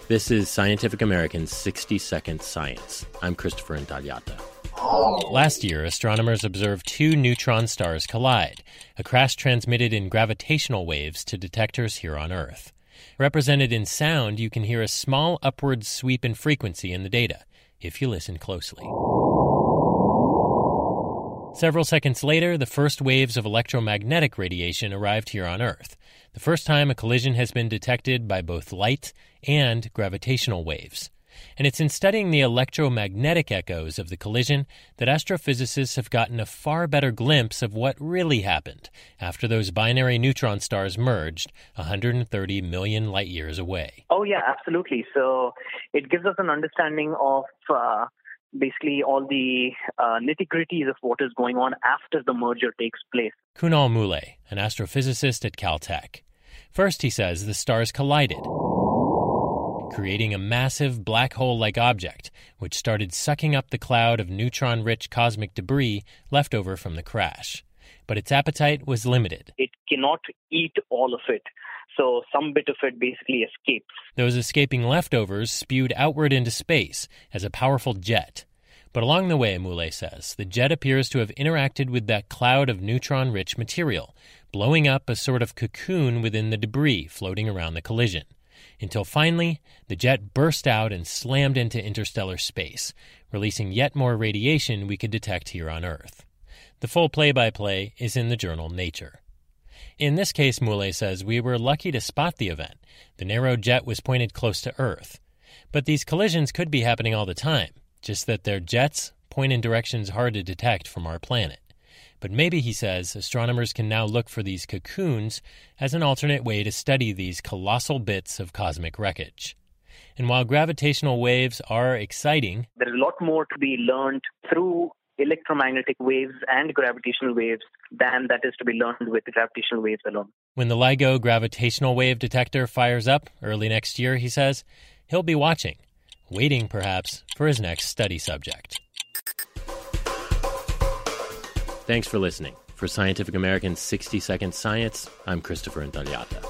This is Scientific American's 60-Second Science. I'm Christopher Intagliata. Last year, astronomers observed two neutron stars collide, a crash transmitted in gravitational waves to detectors here on Earth. Represented in sound, you can hear a small upward sweep in frequency in the data, if you listen closely. Several seconds later, the first waves of electromagnetic radiation arrived here on Earth, the first time a collision has been detected by both light and gravitational waves. And it's in studying the electromagnetic echoes of the collision that astrophysicists have gotten a far better glimpse of what really happened after those binary neutron stars merged 130 million light years away. Oh, yeah, absolutely. So it gives us an understanding of basically all the nitty-gritties of what is going on after the merger takes place. Kunal Mulay, an astrophysicist at Caltech. First, he says the stars collided, creating a massive black hole-like object, which started sucking up the cloud of neutron-rich cosmic debris left over from the crash. But its appetite was limited. It cannot eat all of it, so some bit of it basically escapes. Those escaping leftovers spewed outward into space as a powerful jet. But along the way, Mulay says, the jet appears to have interacted with that cloud of neutron-rich material, blowing up a sort of cocoon within the debris floating around the collision. Until finally, the jet burst out and slammed into interstellar space, releasing yet more radiation we could detect here on Earth. The full play-by-play is in the journal Nature. In this case, Mulay says, we were lucky to spot the event. The narrow jet was pointed close to Earth. But these collisions could be happening all the time, just that their jets point in directions hard to detect from our planet. But maybe, he says, astronomers can now look for these cocoons as an alternate way to study these colossal bits of cosmic wreckage. And while gravitational waves are exciting, there's a lot more to be learned through electromagnetic waves and gravitational waves than that is to be learned with gravitational waves alone. When the LIGO gravitational wave detector fires up early next year, he says, he'll be watching, waiting perhaps for his next study subject. Thanks for listening. For Scientific American's 60-Second Science, I'm Christopher Intagliata.